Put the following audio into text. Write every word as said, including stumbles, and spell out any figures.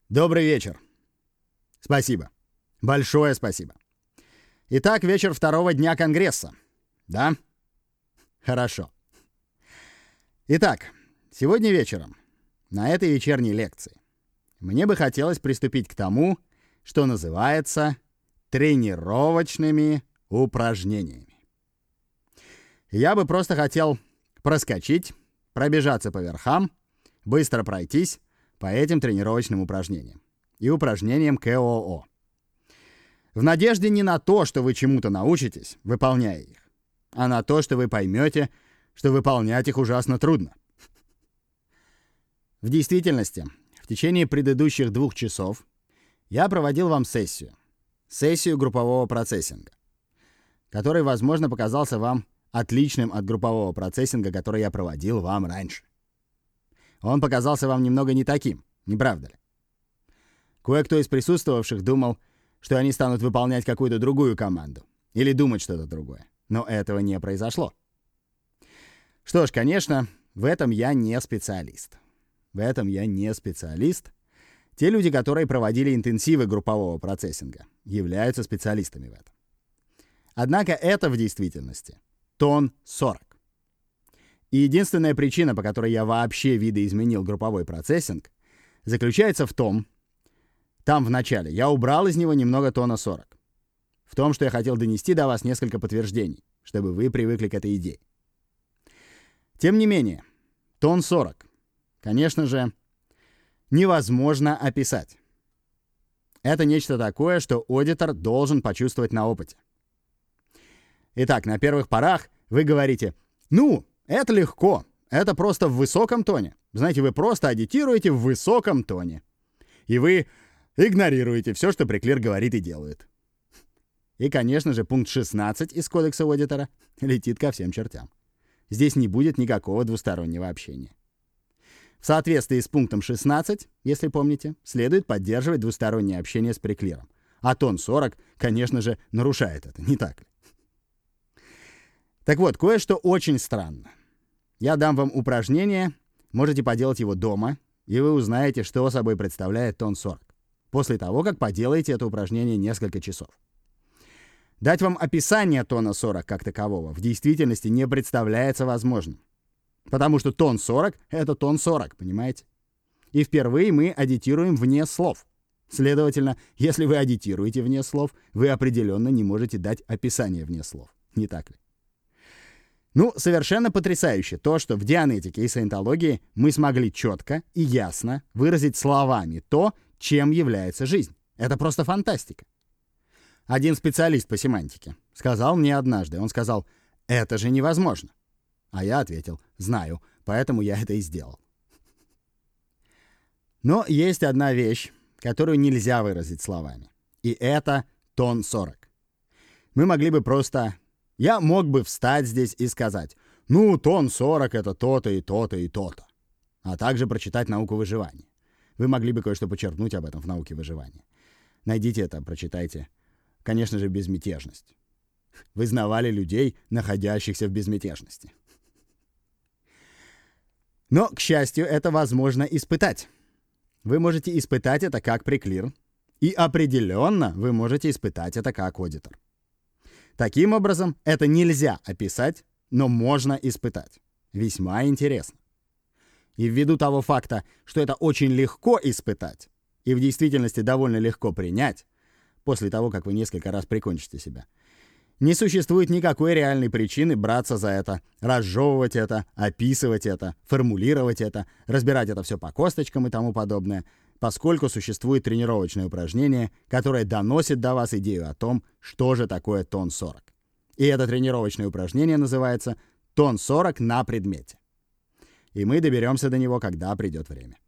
Добрый вечер. Спасибо. Большое спасибо. Итак, вечер второго дня Конгресса. Да? Хорошо. Итак, сегодня вечером, на этой вечерней лекции, мне бы хотелось приступить к тому, что называется тренировочными упражнениями. Я бы просто хотел проскочить, пробежаться по верхам, быстро пройтись по этим тренировочным упражнениям и упражнениям КОО. В надежде не на то, что вы чему-то научитесь, выполняя их, а на то, что вы поймете, что выполнять их ужасно трудно. В действительности, в течение предыдущих двух часов я проводил вам сессию, сессию группового процессинга, который, возможно, показался вам отличным от группового процессинга, который я проводил вам раньше. Он показался вам немного не таким, не правда ли? Кое-кто из присутствовавших думал, что они станут выполнять какую-то другую команду или думать что-то другое, но этого не произошло. Что ж, конечно, в этом я не специалист. В этом я не специалист. Те люди, которые проводили интенсивы группового процессинга, являются специалистами в этом. Однако это в действительности тон сорок. И единственная причина, по которой я вообще видоизменил групповой процессинг, заключается в том, там в начале я убрал из него немного тона сорок. В том, что я хотел донести до вас несколько подтверждений, чтобы вы привыкли к этой идее. Тем не менее, тон сорок, конечно же, невозможно описать. Это нечто такое, что аудитор должен почувствовать на опыте. Итак, на первых порах вы говорите: «Ну, это легко, это просто в высоком тоне». Знаете, вы просто аудитируете в высоком тоне. И вы игнорируете все, что Преклир говорит и делает. И, конечно же, пункт шестнадцать из Кодекса аудитора летит ко всем чертям. Здесь не будет никакого двустороннего общения. В соответствии с пунктом шестнадцать, если помните, следует поддерживать двустороннее общение с Преклиром. А тон сорок, конечно же, нарушает это, не так ли? Так вот, кое-что очень странно. Я дам вам упражнение, можете поделать его дома, и вы узнаете, что собой представляет тон сорок, после того, как поделаете это упражнение несколько часов. Дать вам описание тона сорок как такового в действительности не представляется возможным. Потому что тон сорок — это тон сорок, понимаете? И впервые мы аудитируем вне слов. Следовательно, если вы аудитируете вне слов, вы определенно не можете дать описание вне слов. Не так ли? Ну, совершенно потрясающе то, что в дианетике и саентологии мы смогли четко и ясно выразить словами то, чем является жизнь. Это просто фантастика. Один специалист по семантике сказал мне однажды, он сказал: «Это же невозможно». А я ответил: «Знаю, поэтому я это и сделал». Но есть одна вещь, которую нельзя выразить словами. И это тон сорок. Мы могли бы просто... Я мог бы встать здесь и сказать: «Ну, тон сорок — это то-то и то-то и то-то». А также прочитать «Науку выживания». Вы могли бы кое-что подчеркнуть об этом в «Науке выживания». Найдите это, прочитайте. Конечно же, безмятежность. Вы знавали людей, находящихся в безмятежности. Но, к счастью, это возможно испытать. Вы можете испытать это как Преклир, и определенно вы можете испытать это как аудитор. Таким образом, это нельзя описать, но можно испытать. Весьма интересно. И ввиду того факта, что это очень легко испытать, и в действительности довольно легко принять, после того, как вы несколько раз прикончите себя, не существует никакой реальной причины браться за это, разжевывать это, описывать это, формулировать это, разбирать это все по косточкам и тому подобное, поскольку существует тренировочное упражнение, которое доносит до вас идею о том, что же такое тон сорок. И это тренировочное упражнение называется «Тон сорок на предмете». И мы доберемся до него, когда придет время.